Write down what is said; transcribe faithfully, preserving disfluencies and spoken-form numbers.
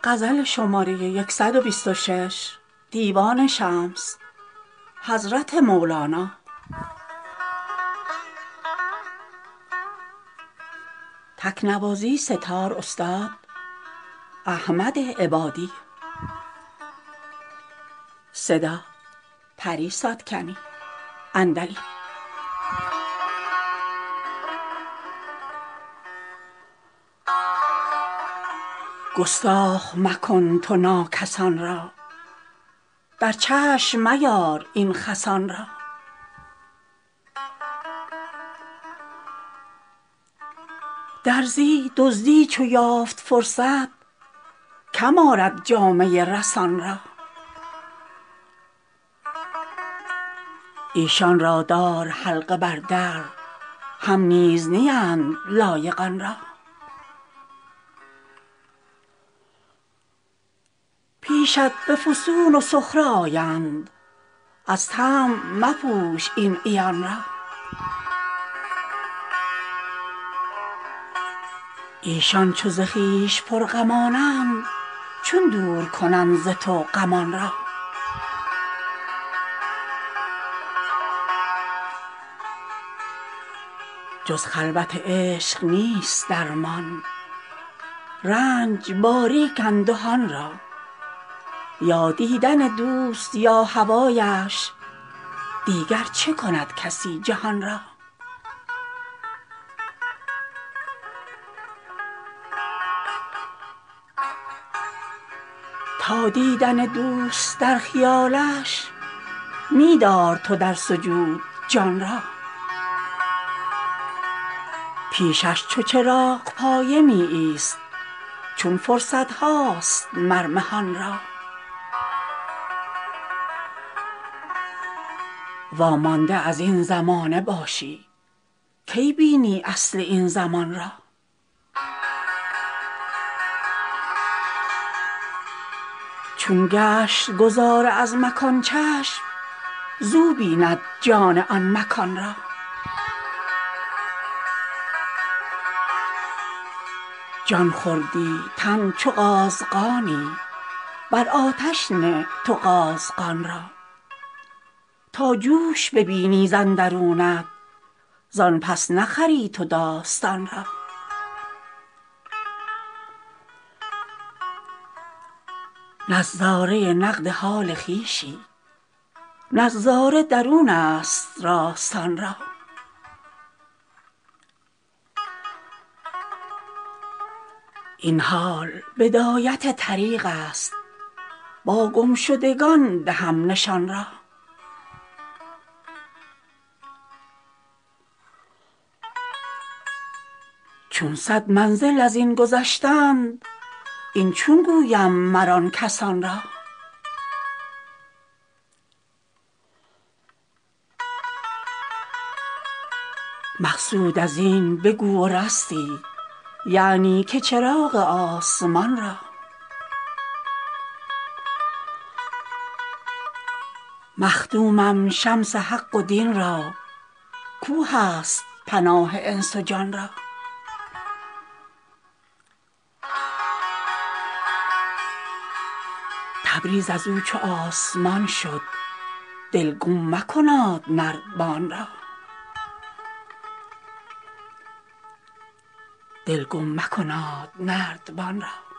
غزل شماره صد و بیست و شش دیوان شمس حضرت مولانا. تکنوازی ستار استاد احمد عبادی. صدا پری ساتکنی اندلی. گستاخ مکن تو ناکسان را، در چشم میار این خسان را. درزی دزدی چو یافت فرصت، کم آرد جامه رسان را. ایشان را دار حلقه بر در، هم نیز نیند لایق آن را. پیشت به فسون و سخره آیند، از طمع مپوش این عیان را. ایشان چو ز خویش پرغمانند، چون دور کنند ز تو غمان را. جز خلوت عشق نیست درمان، رنج باریک اندهان را. یا دیدن دوست یا هوایش، دیگر چه کند کسی جهان را. تا دیدن دوست در خیالش، می دار تو در سجود جان را. پیشش چو چراغ پایه می ایست، چون فرصت هاست مر مهان را. وامانده از این زمانه باشی، کی بینی اصل این زمان را. چون گشت گذار از مکان چشم، زو بیند جان آن مکان را. جان خوردی تن چو قازغانی، بر آتش نه تو قازغان را. تا جوش ببینی ز اندرونت، زان پس نخری تو داستان را. نظاره نقد حال خویشی، نظاره درون است راستان را. این حال بدایت طریق است، با گمشدگان دهم نشان را. چون صد منزل از این گذشتند، این چون گویم مر آن کسان را. مقصود از این بگو و رستی، یعنی که چراغ آسمان را. مخدومم شمس حق و دین را، کو هست پناه انس و جان را. تبریز از او چو آسمان شد، دل گم مکناد نردبان را. دل گم مکناد نردبان را.